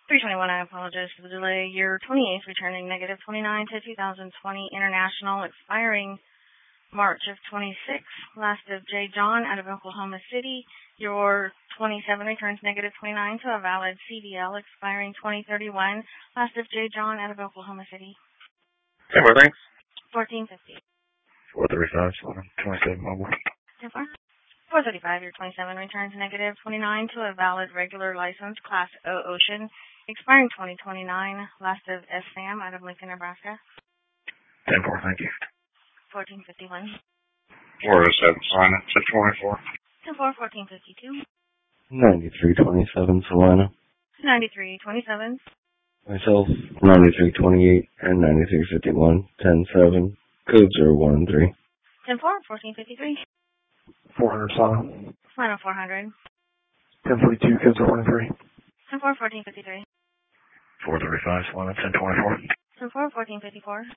321, I apologize for the delay. Your 28th returning negative 29 to 2020 International expiring March of 26. Last of J. John out of Oklahoma City. Your 27 returns negative 29 to a valid CDL expiring 2031. Last of J. John out of Oklahoma City. Okay, well, thanks. 1450. 435, 27 mobile. 435, your 27 returns negative 29 to a valid regular license, Class O Ocean, expiring 2029. Last of S. Sam out of Lincoln, Nebraska. 10-4, thank you. 1451. 407, Salina, 624. 10-4, 1452. 9327 Salina. 9327. Myself, 9328 and 9351, 107, code 013. 10-4, 1453. 400, Salina. Final 400. 1042, code 013. 10-4, 1453. 435, Salina, 1024. 10-4, 1454.